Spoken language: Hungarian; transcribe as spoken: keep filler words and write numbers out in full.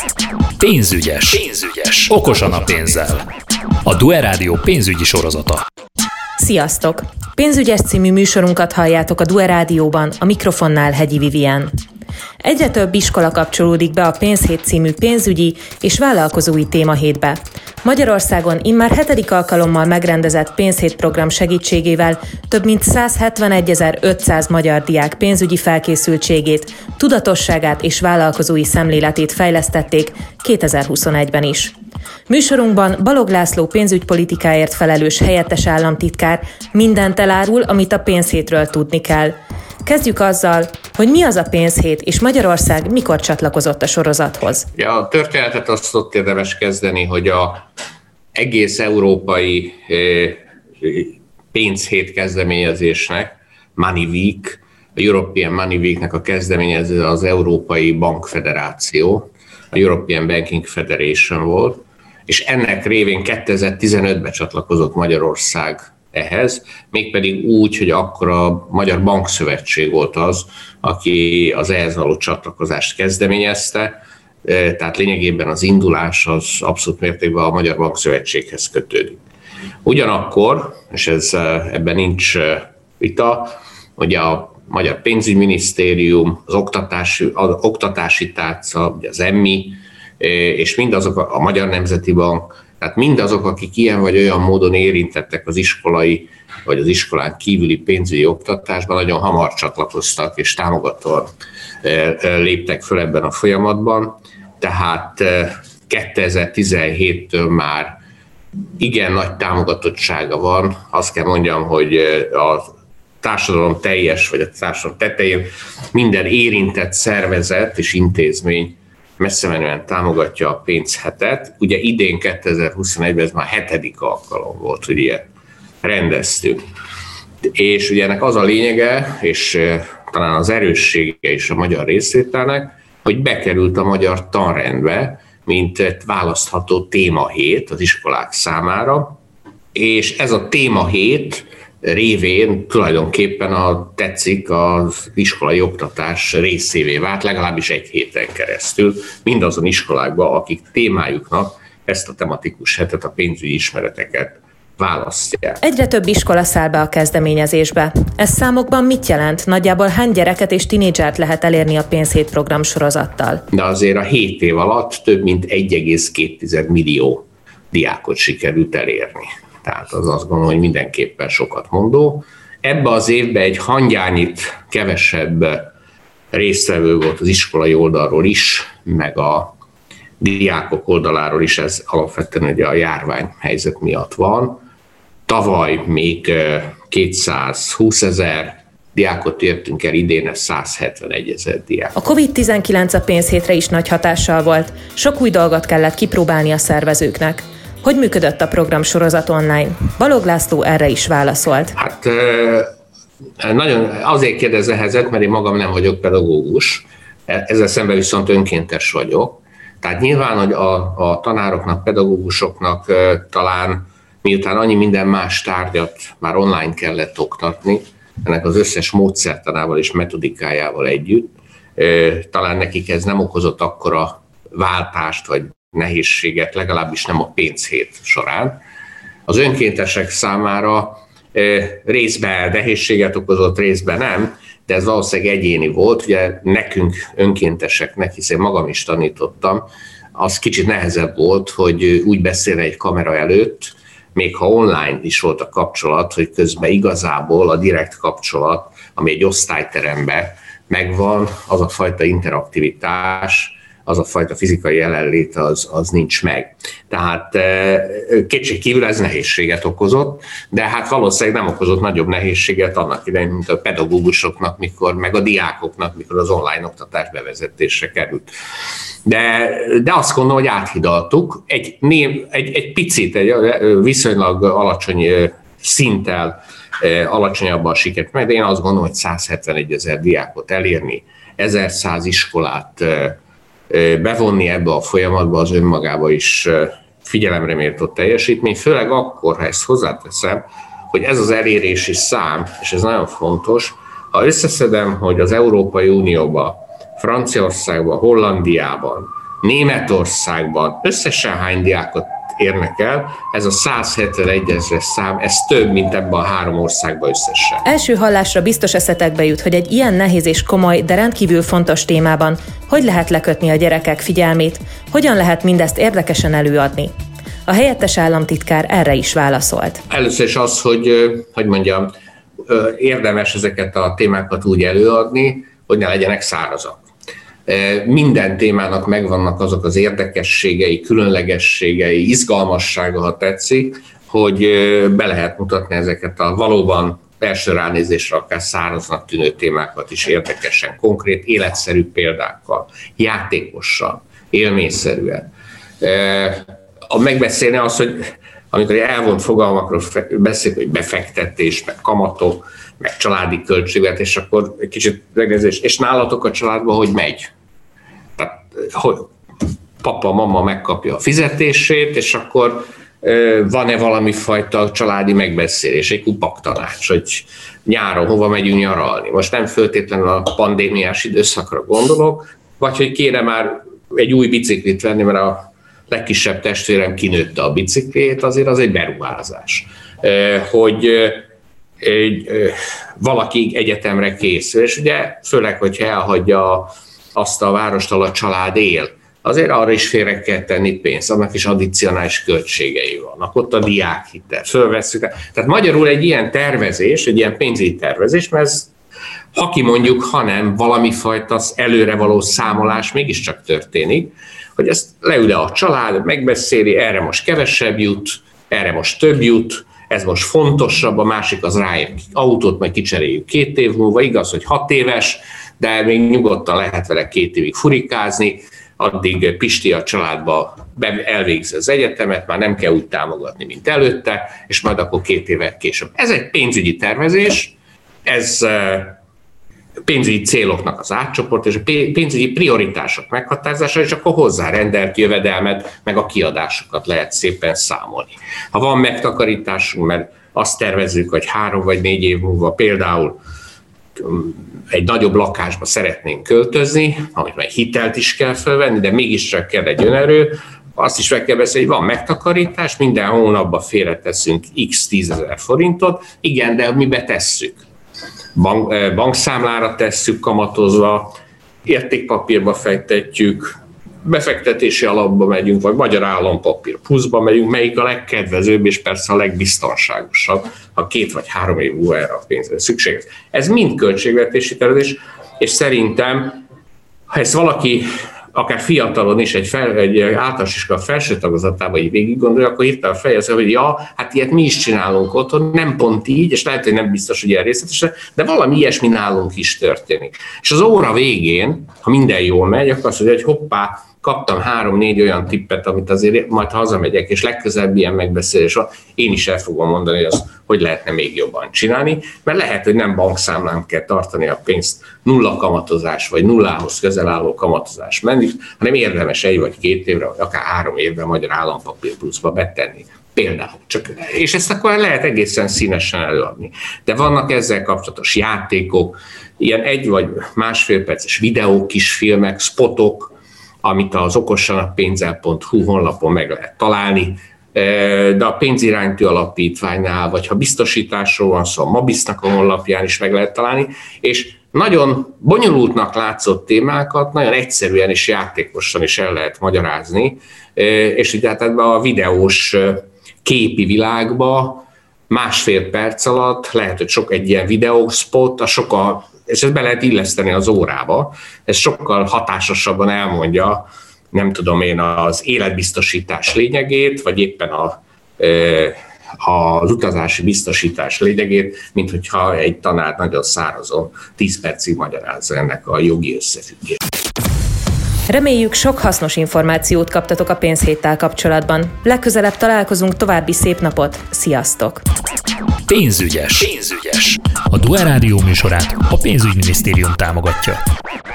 Pénzügyes. Pénzügyes. Okosan a pénzzel. A Due Rádió pénzügyi sorozata. Sziasztok! Pénzügyes című műsorunkat halljátok a Due Rádióban, a mikrofonnál Hegyi Vivien. Egyre több iskola kapcsolódik be a Pénzhét című pénzügyi és vállalkozói témahétbe. Magyarországon immár hetedik alkalommal megrendezett Pénzhét program segítségével több mint százhetvenegyezer-ötszáz magyar diák pénzügyi felkészültségét, tudatosságát és vállalkozói szemléletét fejlesztették kétezer-huszonegyben is. Műsorunkban Balogh László pénzügypolitikáért felelős helyettes államtitkár mindent elárul, amit a Pénzhétről tudni kell. Kezdjük azzal, hogy mi az a Pénzhét, és Magyarország mikor csatlakozott a sorozathoz. Ja, a történetet azt ott érdemes kezdeni, hogy a egész európai Pénzhét kezdeményezésnek, Money Week, a European Money Weeknek a kezdeményező az Európai Bankfederáció, a European Banking Federation volt, és ennek révén kétezer-tizenötben csatlakozott Magyarország ehhez, mégpedig úgy, hogy akkor a Magyar Bankszövetség volt az, aki az ehhez való csatlakozást kezdeményezte, tehát lényegében az indulás az abszolút mértékben a Magyar Bankszövetséghez kötődik. Ugyanakkor, és ez, ebben nincs vita, ugye a Magyar Pénzügyminisztérium, az Oktatási, az Oktatási Tárca, az e em i, és mindazok a Magyar Nemzeti Bank, tehát mindazok, akik ilyen vagy olyan módon érintettek az iskolai vagy az iskolán kívüli pénzügyi oktatásban, nagyon hamar csatlakoztak és támogatóan léptek föl ebben a folyamatban. Tehát kétezer-tizenhéttől már igen nagy támogatottsága van. Azt kell mondjam, hogy a társadalom teljes, vagy a társadalom tetején minden érintett szervezet és intézmény messze menően támogatja a Pénzhetet. Ugye idén kétezer-huszonegyben ez már hetedik alkalom volt, hogy ilyet rendeztünk. És ugye ennek az a lényege, és talán az erőssége is a magyar részvételnek, hogy bekerült a magyar tanrendbe, mint választható témahét az iskolák számára, és ez a témahét révén tulajdonképpen a tetszik az iskolai oktatás részévé vált, legalábbis egy héten keresztül, mindazon iskolákban, akik témájuknak ezt a tematikus hetet, a pénzügyi ismereteket választják. Egyre több iskola száll be a kezdeményezésbe. Ez számokban mit jelent? Nagyjából hány gyereket és tinédzsert lehet elérni a Pénzhét program sorozattal? De azért a hét év alatt több mint egy egész két millió diákot sikerült elérni. Tehát az azt gondolom, hogy mindenképpen sokat mondó. Ebben az évben egy hangyányit kevesebb résztvevő volt az iskolai oldalról is, meg a diákok oldaláról is, ez alapvetően ugye a járványhelyzet miatt van. Tavaly még kétszázhúszezer diákot értünk el, idén ez százhetvenegyezer diák. A kovid tizenkilenc a Pénzhétre is nagy hatással volt. Sok új dolgot kellett kipróbálni a szervezőknek. Hogy működött a programsorozat online? Balogh László erre is válaszolt. Hát nagyon azért kérdezehezett, mert én magam nem vagyok pedagógus, ezzel szemben viszont önkéntes vagyok. Tehát nyilván, hogy a, a tanároknak, pedagógusoknak talán miután annyi minden más tárgyat már online kellett oktatni, ennek az összes módszertanával és metodikájával együtt, talán nekik ez nem okozott akkora váltást vagy nehézséget, legalábbis nem a Pénzhét során. Az önkéntesek számára részben nehézséget okozott, részben nem, de ez valószínűleg egyéni volt. Ugye nekünk önkénteseknek, hiszen magam is tanítottam, az kicsit nehezebb volt, hogy úgy beszélni egy kamera előtt, még ha online is volt a kapcsolat, hogy közben igazából a direkt kapcsolat, ami egy osztályteremben megvan, az a fajta interaktivitás, az a fajta fizikai jelenlét az, az nincs meg. Tehát kétségkívül ez nehézséget okozott, de hát valószínűleg nem okozott nagyobb nehézséget annak idején, mint a pedagógusoknak, mikor, meg a diákoknak, mikor az online oktatás bevezetésre került. De, de azt gondolom, hogy áthidaltuk. Egy, egy, egy picit, egy viszonylag alacsony szinttel alacsonyabban sikerült meg, de én azt gondolom, hogy százhetvenegyezer diákot elérni, ezerszáz iskolát bevonni ebbe a folyamatba az önmagába is figyelemre méltó teljesítmény, főleg akkor, ha ezt hozzáteszem, hogy ez az elérési szám, és ez nagyon fontos, ha összeszedem, hogy az Európai Unióban, Franciaországban, Hollandiában, Németországban összesen hány diákot érnek el, ez a száz hetvenegy ezres szám, ez több, mint ebben a három országban összesen. Első hallásra biztos eszetekbe jut, hogy egy ilyen nehéz és komoly, de rendkívül fontos témában hogy lehet lekötni a gyerekek figyelmét, hogyan lehet mindezt érdekesen előadni. A helyettes államtitkár erre is válaszolt. Először is az, hogy, hogy mondjam, érdemes ezeket a témákat úgy előadni, hogy ne legyenek szárazak. Minden témának megvannak azok az érdekességei, különlegességei, izgalmassága, ha tetszik, hogy be lehet mutatni ezeket a valóban első ránézésre akár száraznak tűnő témákat is érdekesen, konkrét, életszerű példákkal, játékosan, élményszerűen. A megbeszélni az, hogy amikor elvont fogalmakról beszélünk, hogy befektetés, meg kamatok, meg családi költségvetés, akkor egy kicsit megnézés, és nálatok a családban hogy megy? Tehát, hogy papa, mama megkapja a fizetését, és akkor van-e valami fajta családi megbeszélés, egy kupaktanács, hogy nyáron hova megyünk nyaralni. Most nem föltétlenül a pandémiás időszakra gondolok, vagy hogy kéne már egy új biciklit venni, mert a legkisebb testvérem kinőtte a biciklét, azért az egy beruházás. Hogy egy, valaki egyetemre készül, és ugye főleg, hogyha elhagyja azt a várost, ahol a család él, azért arra is félre kell tenni pénzt, annak is addicionális költségei vannak, ott a diákhitel, fölvesszük. Tehát magyarul egy ilyen tervezés, egy ilyen pénzügyi tervezés, mert ez, ha kimondjuk, hanem valami fajta előre való számolás mégiscsak történik, hogy ezt leül a család, megbeszéli, erre most kevesebb jut, erre most több jut, ez most fontosabb, a másik az ráér, autót majd kicseréljük két év múlva, igaz, hogy hat éves, de még nyugodtan lehet vele két évig furikázni, addig Pisti a családba elvégzi az egyetemet, már nem kell úgy támogatni, mint előtte, és majd akkor két évvel később. Ez egy pénzügyi tervezés, ez pénzügyi céloknak az átcsoport, és a pénzügyi prioritások meghatározása, és akkor hozzárendelt jövedelmet, meg a kiadásokat lehet szépen számolni. Ha van megtakarításunk, mert azt tervezzük, hogy három vagy négy év múlva például egy nagyobb lakásba szeretnénk költözni, amit meg hitelt is kell felvenni, de mégiscsak kell egy önerő, azt is meg kell beszélni, hogy van megtakarítás, minden hónapban félreteszünk x tízezer forintot, igen, de mi betesszük. Bank, bankszámlára tesszük kamatozva, értékpapírba fektetjük, befektetési alapba megyünk, vagy magyar állampapír pluszba megyünk, melyik a legkedvezőbb, és persze a legbiztonságosabb, ha két vagy három év múlva erre a pénzre szükséges. Ez mind költségvetési tervezés, és szerintem, ha ezt valaki akár fiatalon is egy, fel, egy általános iskola felső tagozatában így végig gondolja, akkor hirtelen fejezze, hogy ja, hát ilyet mi is csinálunk otthon, nem pont így, és lehet, hogy nem biztos, hogy ilyen részletesen, de valami ilyesmi nálunk is történik. És az óra végén, ha minden jól megy, akkor azt mondja, hogy hoppá, kaptam három-négy olyan tippet, amit azért majd hazamegyek, és legközelebb ilyen megbeszélés van, én is el fogom mondani, hogy azt hogy lehetne még jobban csinálni, mert lehet, hogy nem bankszámlán kell tartani a pénzt nulla kamatozás, vagy nullához közel álló kamatozás menni, hanem érdemes egy vagy két évre, vagy akár három évre magyar állampapír pluszba betenni. Például. Csak, és ezt akkor lehet egészen színesen előadni. De vannak ezzel kapcsolatos játékok, ilyen egy vagy másfél perces videók, kisfilmek, spotok, amit az okosanapénzzel pont hu honlapon meg lehet találni, de a pénziránytű alapítványnál, vagy ha biztosításról van szó, a Mabisznak a honlapján is meg lehet találni, és nagyon bonyolultnak látszott témákat nagyon egyszerűen és játékosan is el lehet magyarázni, és ugye hát ebben a videós képi világba másfél perc alatt lehet, hogy sok egy ilyen videóspot, a sokkal, és ezt be lehet illeszteni az órába, ez sokkal hatásosabban elmondja, nem tudom én, az életbiztosítás lényegét, vagy éppen a, az utazási biztosítás lényegét, mint hogyha egy tanár nagyon szárazon tíz percig magyarázza ennek a jogi összefüggést. Reméljük, sok hasznos információt kaptatok a pénzhéttel kapcsolatban. Legközelebb találkozunk, további szép napot, sziasztok! Pénzügyes. Pénzügyes. A Duer Rádió műsorát a Pénzügyminisztérium támogatja.